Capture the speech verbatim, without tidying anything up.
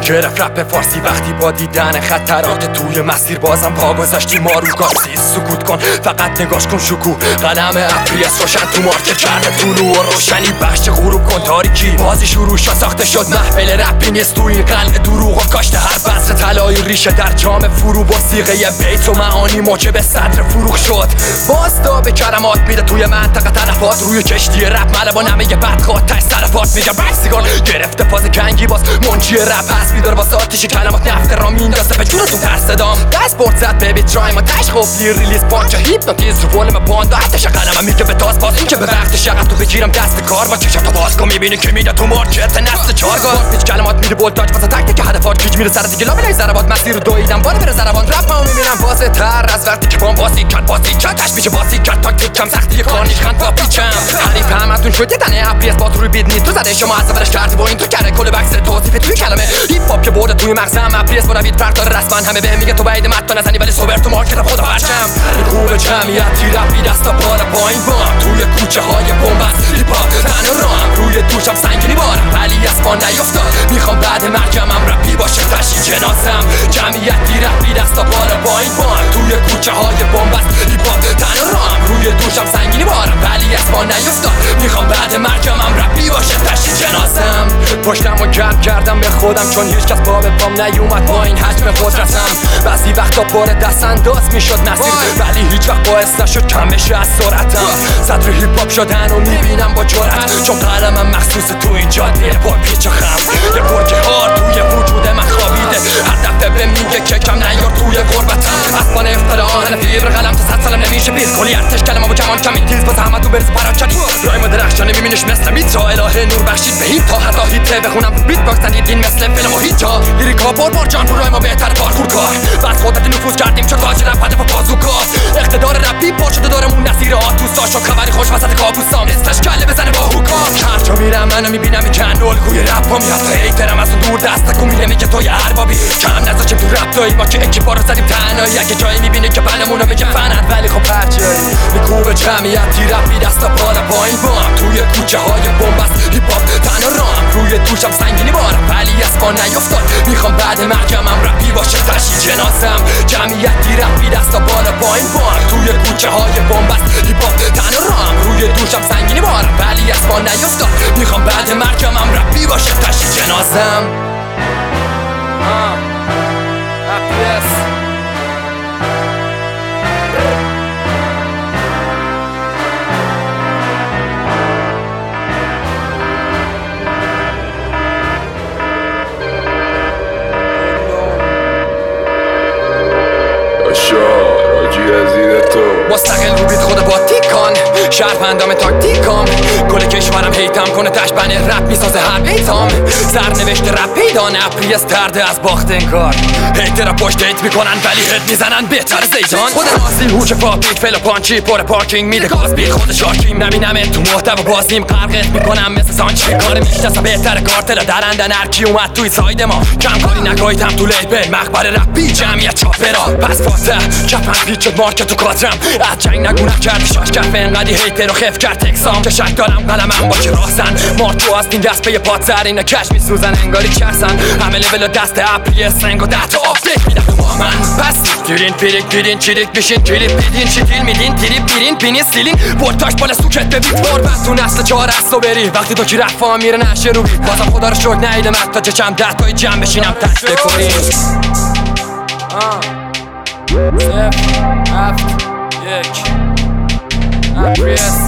گرفت رپ فارسی وقتی با دیدن خطرات توی مسیر بازم پا گذاشتی ما رو گاسی. سکوت کن فقط نگاش کن شکو قلم اپریس روشن تو مارکت کرده طلوع و روشنی بخش غروب کن تاریکی بازی شروع شد ساخته شد محفل رپی نیست تو این قلعه دروغ و کاشت هر بذر طلای ریشه در جام فرو با سیغه بیت و معانی موجب صدر فروغ شد. باستا به کلمات میده توی منطقه تلفات روی کشتی رپ مله با نمه بدخواد تش طرفات میگه بکسیگان گرفته فاز کنگی باز منجی رپ هست میداره واسه آتیش کلمات نفت را میندازه به جون تو ترسدام دست برد زد ببی ترای ما تش خوفلی ریلیز پانچ هیپنوتیز رو ولم باند آتش قلمم میگه به تاز باز این که به وقتش عقب تو بگیرم دست کار با چشم تو باز کن میبینی که میده تو مارکت نسل چارگاه پیچ کلمات میده بولتاج واسه تک تک هدفات گیج میره سر دیگه لابلای ضربات مسیر رو دویدم بالا بره ضربان رپمو میبینم واسه تر از وقتی که بام باسی کات باسی کات تش میشه باسی کات تاکتیکم سختی کارنیش خند با پیچم حریف همتون شد یه دنه اپریس با تو روی بیت نیست تو زده شما از اولش کردی با این تو کره کل بکس توصیف توی کلمه هیپ هاپ که برده توی مغزم اپریس با نوید فرتار رسما همه بهم میگه تو بعید مت نزنی ولی سوبر تو مارکت خدا برچم این خوبه جمعیتی رپی دستا بالا پایین بام توی کوچه های بنبست هیپ هاپ تن رام روی دوشم سنگینی بارم ولی از پا نیفتاد میخوام بعد مرگمم رپی باشه تشی جنازم جمعیتی رپی دستا بالا پایین بام توی کوچه های بنبست هیپ هاپ تن رام روی دوشم سنگینی بارم ولی از پا نیفتاد میخوام بعد مرگمم رپی باشه تشی جنازم پشتمو گرم کردم به خودم چون هیچ کس پا به پام نیومد با این حجم قدرتم بعضی وقتا پر دست انداز میشد مسیر ولی هیچ وقت باعث نشد کم بشه از سرعتم صدر هیپ هاپ شدن و میبینم با جرأت چون قلمم مخصوص تو این جاده با پیچ و خم یه برگ هار توی وجود من خوابیده هر دفعه به میگه که کم نیار توی غربتم اسبان افتاده آهن فیبر قلم تا صد سالم نمیشه بیز کلی ارتش کلمه با کمان کمی تیز با زحمت تو برس پراکنی رای ما درخشانه میبینیش مثل میترا اله نور بخشید به هیت تا حتی هیته بخونم تو بیت باکس دیدین مثل فیلم و هیتا لیریکا بار بار جان رای ما بهتر پارکور کار بس خودت نفوذ کردیم چون تاج رپ هدف بازوکا اقتدار رپی پر شده دارمون نظیر آتوسا شو خبری خوش وسط کابوسام استش کله بزنه با هوکا هر جا میرم منو میبینم این کنول گوی رپا میاد تا هیترم از اون دور دست کن میره میگه تو یه اربابی کم نذاشیم تو رپ دایی ما که اکیپا رو زدیم تنهایی اگه جایی میبینی که بلمونو میگه فنن ولی خب هرچایی میکوبه جمعیتی رپی دستا بالا پایین بام توی کوچه های بنبست هیپ هاپ تن و رام روی دوشم سنگینی بارم ولی از پا نیفتاد میخوام بعد مرگمم رپی باشه تشی جنازم جمعیتی رپی دستا بالا پایین بام توی کوچه های بنبست هیپ هاپ تن و رام روی دوشم سنگینی بارم ولی از پا نیفتاد میخوام بعد مرگمم رپی باشه تشی جنازم مستقل رو بیت خود با تیکان شرفندام تاکتیکام کل کشورم هیتم کنه تش بنه رپ میسازه هر بیتام سرنوشت رپ پیدان اپریس ترده از باخت انکار هیترها پشت هیت میکنن ولی هد میزنن بهتر زیدان خود نازی هوچ پاپیک فل و پانچی پر پارکینگ میده گاز بی خود شاکیم نبینم تو محتوا بازیم غرقت میکنم مثل سانچی کار میشناسم بهتر کارتر درندن هرکی اومد توی ساید ما کم کاری نکاییدم تو لیبل مخبر رپی جمعیت چاپرا پس فاتح کفن پیچ شد مارکت تو کادرم از جنگ نگونم کردی شاش کف انقدی هیتر رو خف کرد تکسام که شک دارم قلمم با که راستن مارکو از این دست به پاد سر اینا کش میسوزن انگاری چرسن همه لول و دست اپریس سنگ و ده تا آفدیت میدم تو با من پس گیرین پیریک گیرین چیریک بشین کلیپ بیدین چیتیل میدین تریپ بیرین پینی سیلین بولتاش بالا سوکت ببید بار بس تو نسل چهار از و بری وقتی تو کی رفا میره نشه رو بید بازم خدا رو شکر نیدم حتی چشم ده تای جمع بشینم تک بکنیم صفر هفت یک اپریس